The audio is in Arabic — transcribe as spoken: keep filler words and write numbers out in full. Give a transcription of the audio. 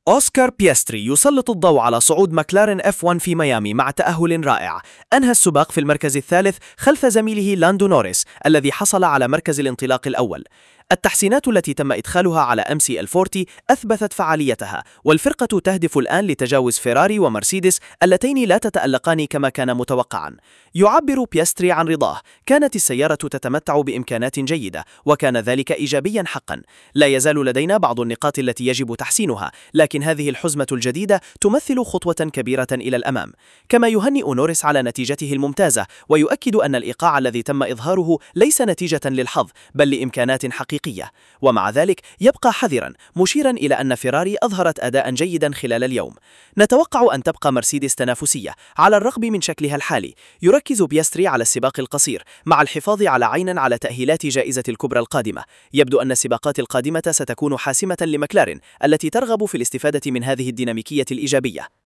أوسكار بيستري يسلط الضوء على صعود ماكلارين إف واحد في ميامي مع تأهل رائع. أنهى السباق في المركز الثالث خلف زميله لاندو نوريس الذي حصل على مركز الانطلاق الأول. التحسينات التي تم إدخالها على إم سي أربعين أثبتت فعاليتها، والفرقة تهدف الآن لتجاوز فيراري ومرسيدس اللتين لا تتألقان كما كان متوقعا. يعبر بيستري عن رضاه: كانت السيارة تتمتع بإمكانات جيدة، وكان ذلك إيجابيا حقا. لا يزال لدينا بعض النقاط التي يجب تحسينها، لكن هذه الحزمة الجديدة تمثل خطوة كبيرة إلى الأمام. كما يهنئ نوريس على نتيجته الممتازة، ويؤكد أن الإيقاع الذي تم إظهاره ليس نتيجة للحظ بل لإمكانات حقيقية. ومع ذلك يبقى حذرا، مشيرا إلى أن فيراري أظهرت أداء جيدا خلال اليوم. نتوقع أن تبقى مرسيدس تنافسية على الرغم من شكلها الحالي. يركز بيستري على السباق القصير مع الحفاظ على عين على تأهيلات جائزة الكبرى القادمة. يبدو أن السباقات القادمة ستكون حاسمة لمكلارين التي ترغب في الاستفادة من هذه الديناميكية الإيجابية.